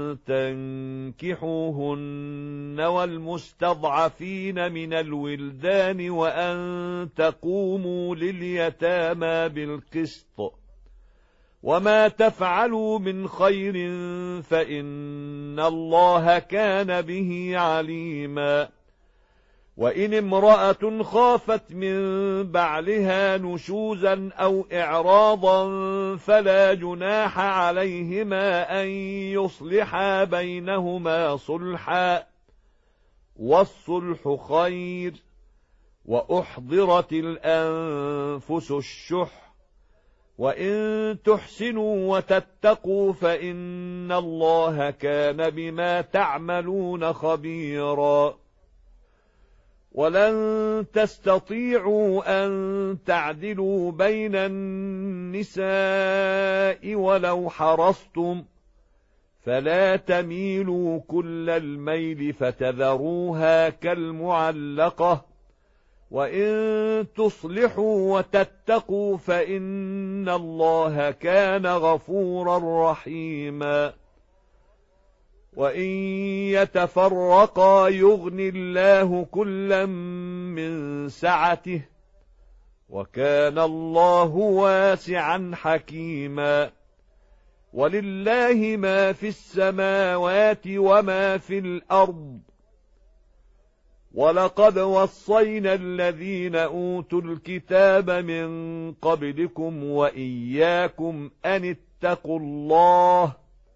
تنكحوهن والمستضعفين من الولدان وأن تقوموا لليتامى بالقسط وما تفعلوا من خير فإن الله كان به عليما. وإن امرأة خافت من بعلها نشوزا أو إعراضا فلا جناح عليهما أن يصلحا بينهما صلحا والصلح خير وأحضرت الأنفس الشح وإن تحسنوا وتتقوا فإن الله كان بما تعملون خبيرا ولن تستطيعوا أن تعدلوا بين النساء ولو حرصتم فلا تميلوا كل الميل فتذروها كالمعلقة وإن تصلحوا وتتقوا فإن الله كان غفورا رحيما وإن يتفرقا يغن الله كلا من سعته وكان الله واسعا حكيما ولله ما في السماوات وما في الأرض ولقد وصينا الذين أوتوا الكتاب من قبلكم وإياكم أن اتقوا الله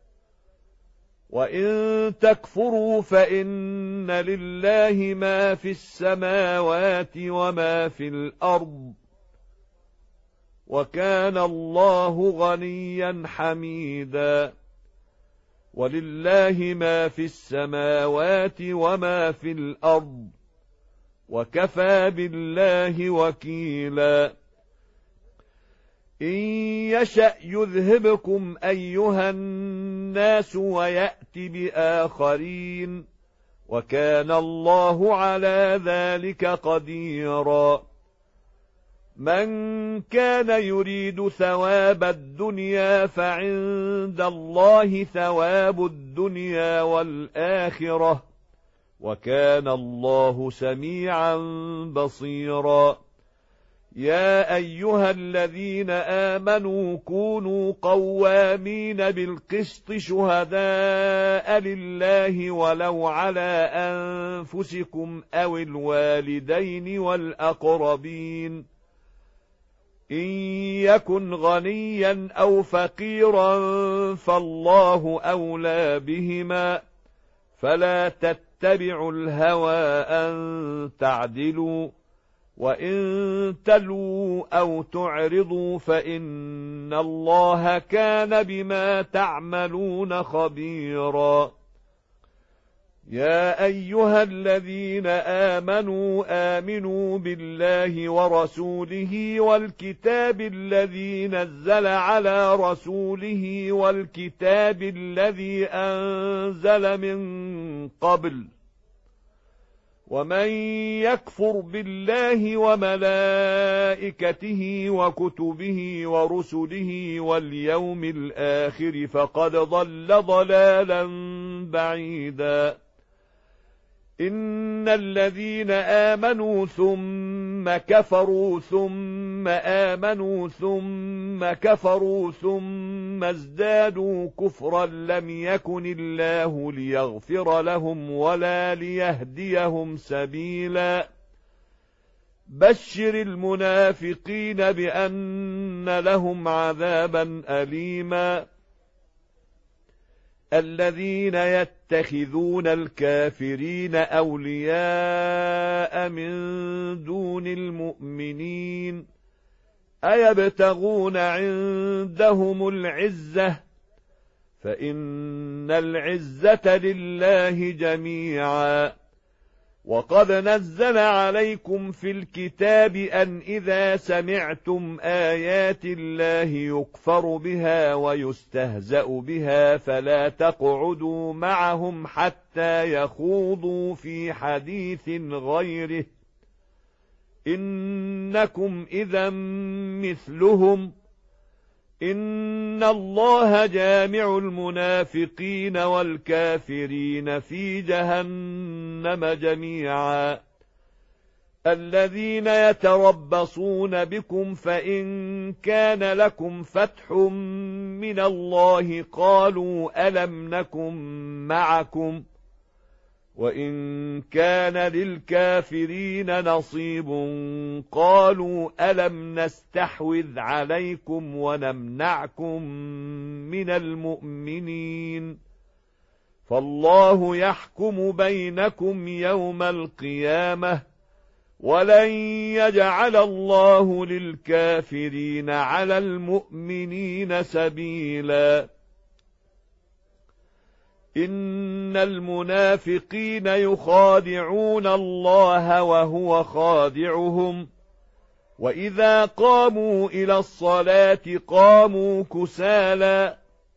وإن تكفروا فإن لله ما في السماوات وما في الأرض وكان الله غنيا حميدا ولله ما في السماوات وما في الأرض وكفى بالله وكيلا إن يشأ يذهبكم أيها الناس ويأت بآخرين وكان الله على ذلك قديرا من كان يريد ثواب الدنيا فعند الله ثواب الدنيا والآخرة وكان الله سميعا بصيرا يا أيها الذين آمنوا كونوا قوامين بالقسط شهداء لله ولو على أنفسكم أو الوالدين والأقربين إن يكن غنيا أو فقيرا فالله أولى بهما فلا تتبعوا الهوى أن تعدلوا وإن تلوا أو تعرضوا فإن الله كان بما تعملون خبيرا يا أيها الذين آمنوا بالله ورسوله والكتاب الذي نزل على رسوله والكتاب الذي أنزل من قبل ومن يكفر بالله وملائكته وكتبه ورسله واليوم الآخر فقد ضل ضلالا بعيدا إن الذين آمنوا ثم كفروا ثم آمنوا ثم كفروا ثم ازدادوا كفرا لم يكن الله ليغفر لهم ولا ليهديهم سبيلا بشر المنافقين بأن لهم عذابا أليما الذين يتخذون الكافرين أولياء من دون المؤمنين أيبتغون عندهم العزة فإن العزة لله جميعا وقد نزل عليكم في الكتاب أن إذا سمعتم آيات الله يكفر بها ويستهزأ بها فلا تقعدوا معهم حتى يخوضوا في حديث غيره إنكم إذا مثلهم إن الله جامع المنافقين والكافرين في جهنم جميعا الذين يتربصون بكم فإن كان لكم فتح من الله قالوا ألم نكن معكم وإن كان للكافرين نصيب قالوا ألم نستحوذ عليكم ونمنعكم من المؤمنين فالله يحكم بينكم يوم القيامة ولن يجعل الله للكافرين على المؤمنين سبيلا إن المنافقين يخادعون الله وهو خادعهم وإذا قاموا إلى الصلاة قاموا كسالى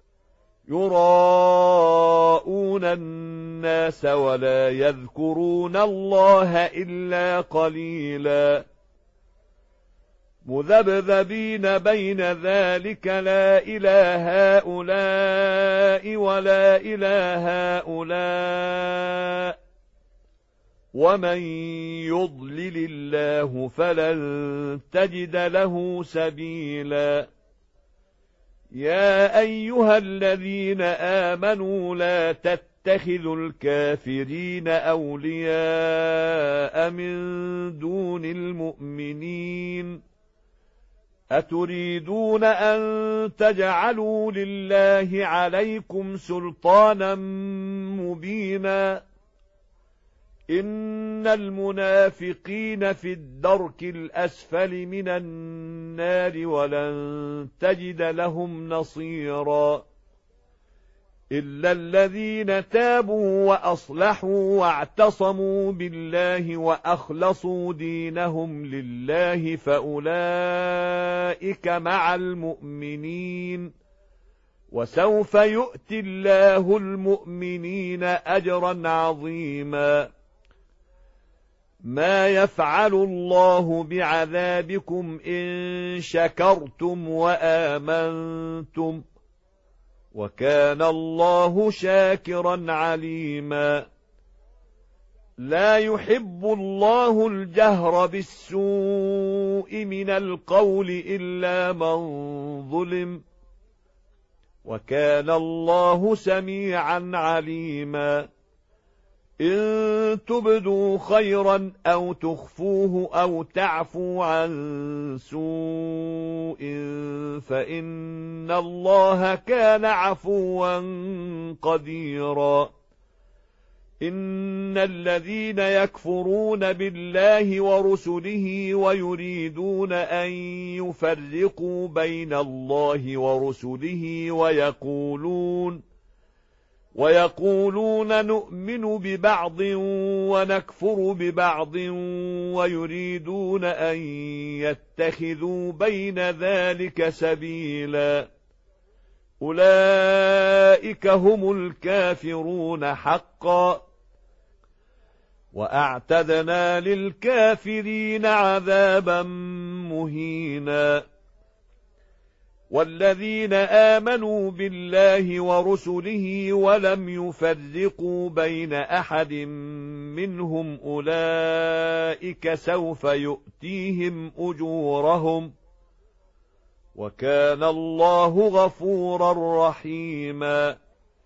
يراءون الناس ولا يذكرون الله إلا قليلا مذبذبين بين ذلك لا إله هؤلاء ولا إله هؤلاء ومن يضلل الله فلن تجد له سبيلا يا أيها الذين آمنوا لا تتخذوا الكافرين أولياء من دون المؤمنين أتريدون أن تجعلوا لله عليكم سلطانا مبينا إن المنافقين في الدرك الأسفل من النار ولن تجد لهم نصيرا إلا الذين تابوا وأصلحوا واعتصموا بالله وأخلصوا دينهم لله فأولئك مع المؤمنين وسوف يؤتي الله المؤمنين أجرا عظيما ما يفعل الله بعذابكم إن شكرتم وآمنتم وكان الله شاكرا عليما لا يحب الله الجهر بالسوء من القول إلا من ظلم وكان الله سميعا عليما إن تبدوا خيرا أو تخفوه أو تعفوا عن سوء فإن الله كان عفوا قديرا إن الذين يكفرون بالله ورسله ويريدون أن يفرقوا بين الله ورسله ويقولون نؤمن ببعض ونكفر ببعض ويريدون أن يتخذوا بين ذلك سبيلا أولئك هم الكافرون حقا وأعتدنا للكافرين عذابا مهينا والذين آمنوا بالله ورسله ولم يفرقوا بين أحد منهم أولئك سوف يؤتيهم أجورهم وكان الله غفورا رحيما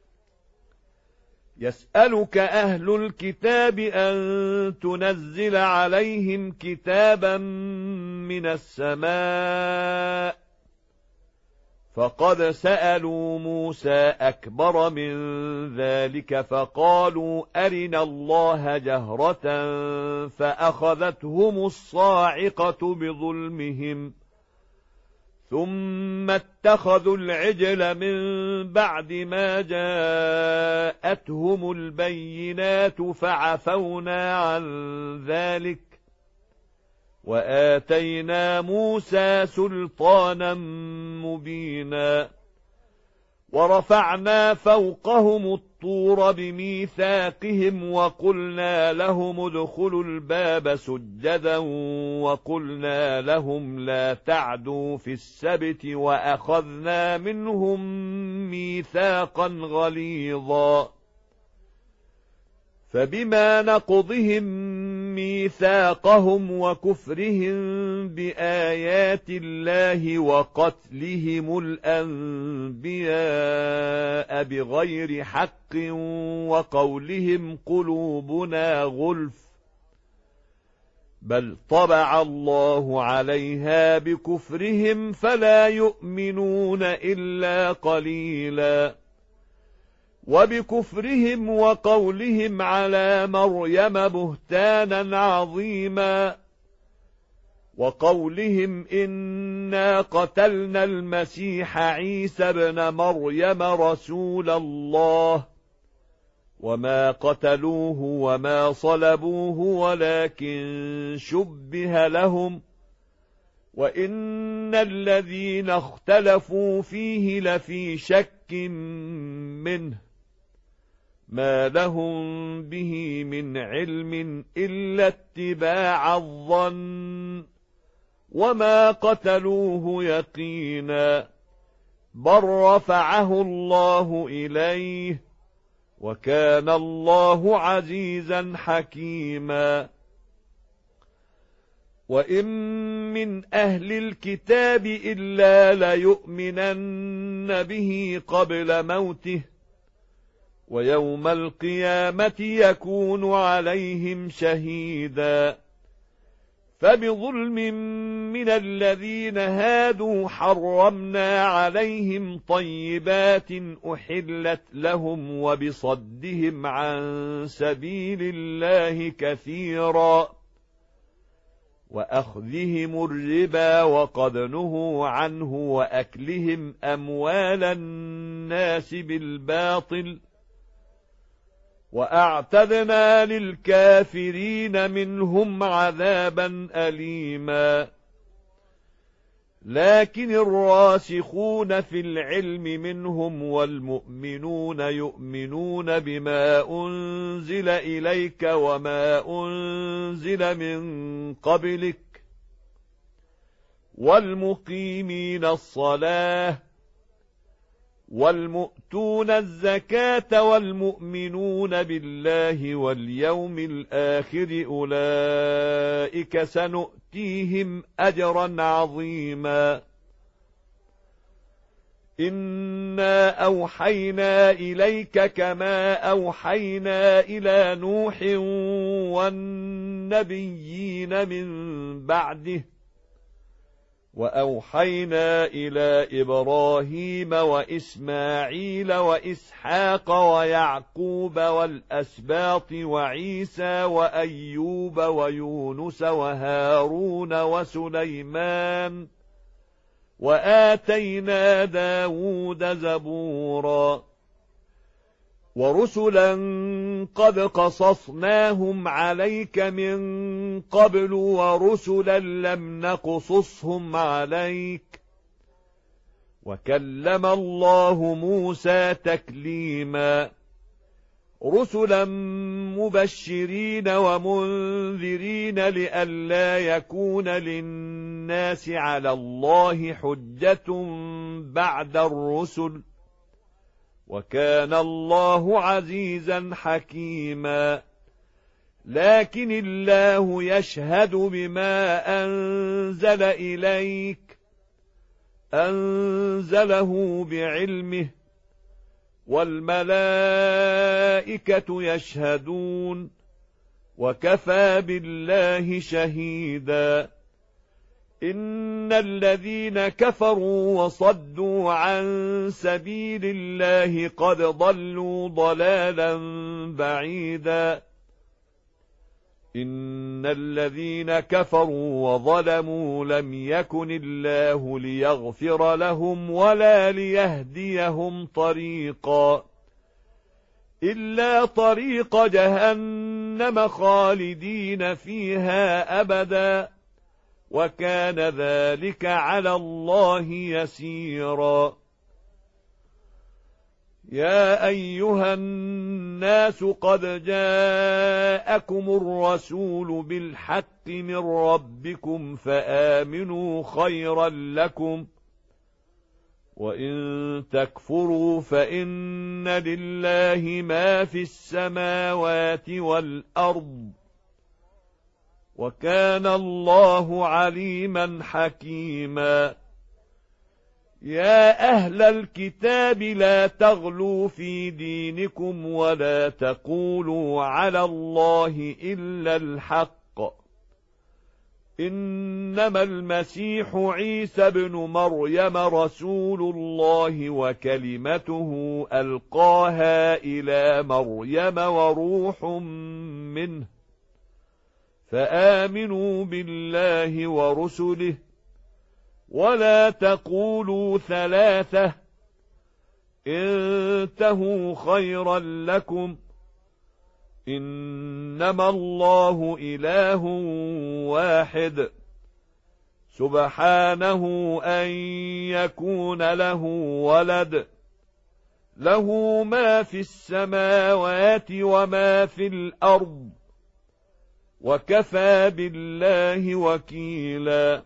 يسألك أهل الكتاب أن تنزل عليهم كتابا من السماء فقد سألوا موسى أكبر من ذلك فقالوا أرنا الله جهرة فأخذتهم الصاعقة بظلمهم ثم اتخذوا العجل من بعد ما جاءتهم البينات فعفونا عن ذلك وآتينا موسى سلطانا مبينا ورفعنا فوقهم الطور بميثاقهم وقلنا لهم ادخلوا الباب سجدا وقلنا لهم لا تعدوا في السبت وأخذنا منهم ميثاقا غليظا فبما نقضهم ميثاقهم وكفرهم بآيات الله وقتلهم الأنبياء بغير حق وقولهم قلوبنا غلف بل طبع الله عليها بكفرهم فلا يؤمنون إلا قليلا وبكفرهم وقولهم على مريم بهتانا عظيما وقولهم إنا قتلنا المسيح عيسى ابن مريم رسول الله وما قتلوه وما صلبوه ولكن شبه لهم وإن الذين اختلفوا فيه لفي شك منه ما لهم به من علم إلا اتباع الظن وما قتلوه يقينا بل رفعه الله إليه وكان الله عزيزا حكيما وإن من أهل الكتاب إلا ليؤمنن به قبل موته ويوم القيامة يكون عليهم شهيدا فبظلم من الذين هادوا حرمنا عليهم طيبات أحلت لهم وبصدهم عن سبيل الله كثيرا وأخذهم الربا وقد نهوا عنه وأكلهم أموال الناس بالباطل وأعتدنا للكافرين منهم عذابا أليما لكن الراسخون في العلم منهم والمؤمنون يؤمنون بما أنزل إليك وما أنزل من قبلك والمقيمين الصلاة والمؤتون الزكاة والمؤمنون بالله واليوم الآخر أولئك سنؤتيهم أجرا عظيما إنا أوحينا إليك كما أوحينا إلى نوح والنبيين من بعده وأوحينا إلى إبراهيم وإسماعيل وإسحاق ويعقوب والأسباط وعيسى وأيوب ويونس وهارون وسليمان وآتينا داود زبورا ورسلا قد قصصناهم عليك من قبل ورسلا لم نقصصهم عليك وكلم الله موسى تكليما رسلا مبشرين ومنذرين لئلا يكون للناس على الله حجة بعد الرسل وكان الله عزيزا حكيما لكن الله يشهد بما أنزل إليك أنزله بعلمه والملائكة يشهدون وكفى بالله شهيدا إن الذين كفروا وصدوا عن سبيل الله قد ضلوا ضلالا بعيدا إن الذين كفروا وظلموا لم يكن الله ليغفر لهم ولا ليهديهم طريقا إلا طريق جهنم خالدين فيها أبدا وكان ذلك على الله يسيرا يا أيها الناس قد جاءكم الرسول بالحق من ربكم فآمنوا خيرا لكم وإن تكفروا فإن لله ما في السماوات والأرض وكان الله عليما حكيما يا أهل الكتاب لا تغلوا في دينكم ولا تقولوا على الله إلا الحق إنما المسيح عيسى بن مريم رسول الله وكلمته ألقاها إلى مريم وروح منه فآمنوا بالله ورسله، ولا تقولوا ثلاثة، انتهوا خيرا لكم، إنما الله إله واحد، سبحانه أن يكون له ولد، له ما في السماوات وما في الأرض، وكفى بالله وكيلا.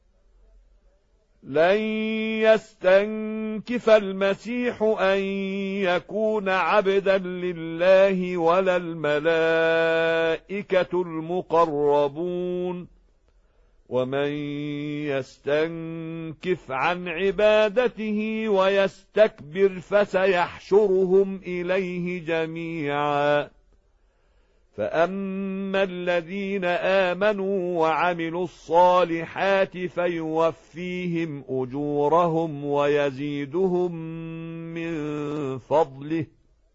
لن يستنكف المسيح أن يكون عبدا لله ولا الملائكة المقربون، ومن يستنكف عن عبادته ويستكبر فسيحشرهم إليه جميعا. فأما الذين آمنوا وعملوا الصالحات فيوفيهم أجورهم ويزيدهم من فضله،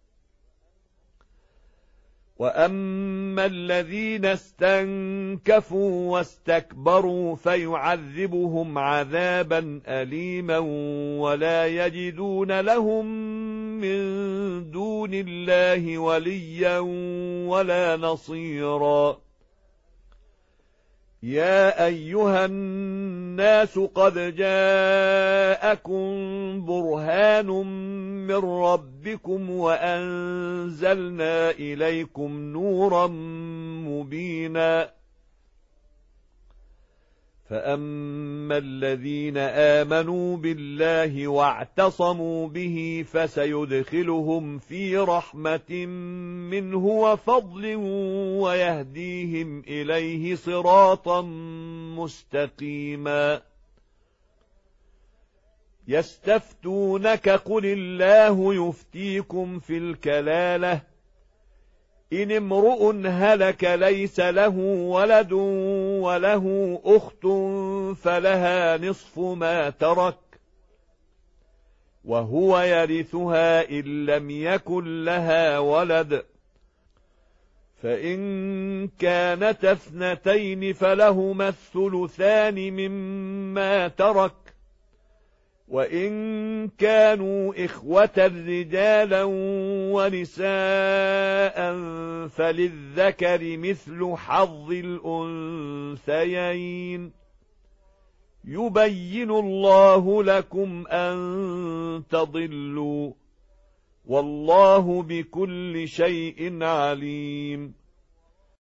وأما الذين استنكفوا واستكبروا فيعذبهم عذابا أليما ولا يجدون لهم من دون الله وليا ولا نصيرا. يا أيها الناس قد جاءكم برهان من ربكم وأنزلنا إليكم نورا مبينا. فأما الذين آمنوا بالله واعتصموا به فسيدخلهم في رحمة منه وفضل ويهديهم إليه صراطا مستقيما. يستفتونك قل الله يفتيكم في الكلالة، إن امرؤ هلك ليس له ولد وله أخت فلها نصف ما ترك، وهو يرثها إن لم يكن لها ولد، فإن كانت اثنتين فلهما الثلثان مما ترك، وإن كانوا إخوة رجالا ونساء فللذكر مثل حظ الأنثيين. يبين الله لكم أن تضلوا، والله بكل شيء عليم.